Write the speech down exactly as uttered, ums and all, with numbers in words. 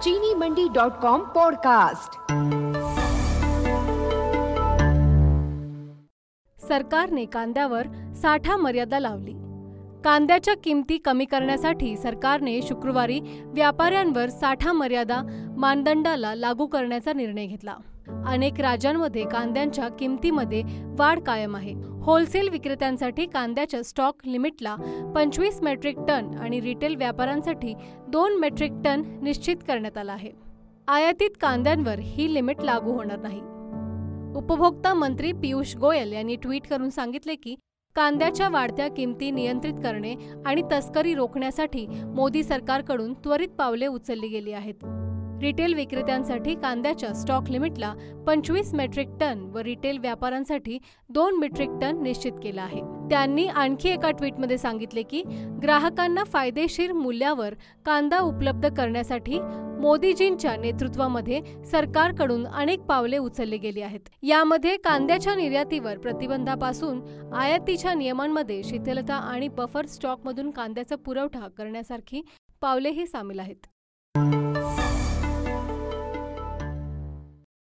चीनी मंडी dot com podcast. सरकारने कांद्यावर साठा मर्यादा लावली। कांद्याच्या किमती कमी करण्यासाठी सरकारने शुक्रवारी व्यापाऱ्यांवर साठा मर्यादा मानदंडाला लागू करण्याचा निर्णय घेतला। अनेक राज्यांमध्ये कांद्यांच्या किमतीमध्ये वाढ कायम आहे। होलसेल विक्रेत्यांसाठी कांद्याच्या स्टॉक लिमिटला पंचवीस मेट्रिक टन आणि रिटेल व्यापाऱ्यांसाठी दोन मेट्रिक टन निश्चित करण्यात आला आहे। आयातीत कांद्यांवर ही लिमिट लागू होणार नाही। उपभोक्ता मंत्री पियुष गोयल यांनी ट्विट करून सांगितले की कांद्याच्या वाढत्या किमती नियंत्रित करणे आणि तस्करी रोखण्यासाठी मोदी सरकारकडून त्वरित पावले उचलली गेली आहेत। रिटेल विक्रेत्यांसाठी कांद्याच्या स्टॉक लिमिटला पंचवीस मेट्रिक टन व रिटेल व्यापाऱ्यांसाठी दोन मेट्रिक टन निश्चित केला आहे। त्यांनी आणखी एका ट्विटमध्ये सांगितले की ग्राहकांना फायदेशीर मूल्यावर कांदा उपलब्ध करण्यासाठी मोदीजींच्या नेतृत्वामध्ये सरकारकडून अनेक पावले उचलली गेली आहेत। यामध्ये कांद्याच्या निर्यातीवर प्रतिबंधापासून आयातीच्या नियमांमध्ये शिथिलता आणि बफर स्टॉकमधून कांद्याचा पुरवठा करण्यासारखी पावलेही सामील आहेत।